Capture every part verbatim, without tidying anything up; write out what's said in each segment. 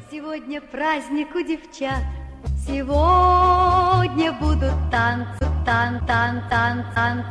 Сегодня праздник у девчат, сегодня будут танцы, тан, тан, тан, танцы.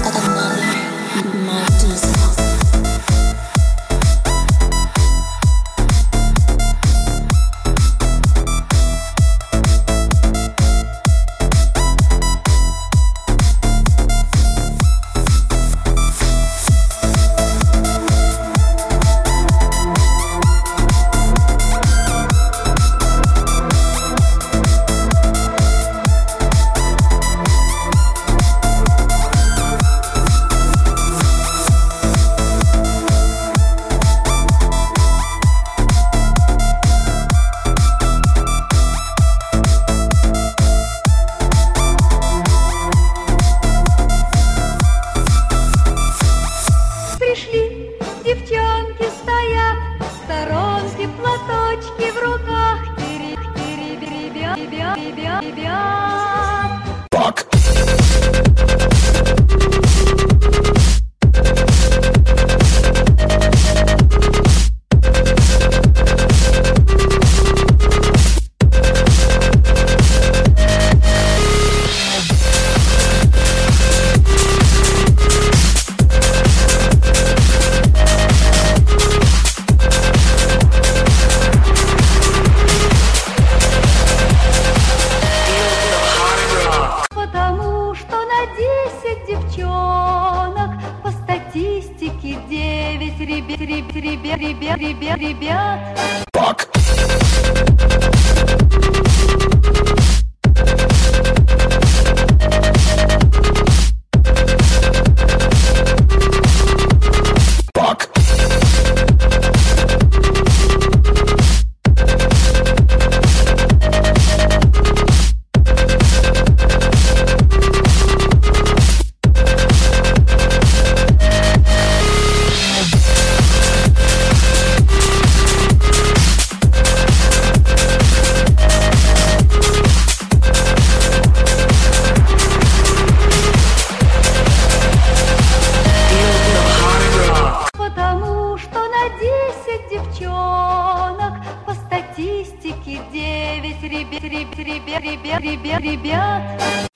Пришли, девчонки стоят, сторонки, платочки в руках, тири, тири, ребят, ребят, ребят, ребят. Fuck. Потому что на десять девчонок по статистике девять ребят, ребят, ребят, ребят, ребят, ребят. Fuck. Fuck. Потому что на десять девчонок по статистике девять ребят, ребят, ребят, ребят, ребят, ребят.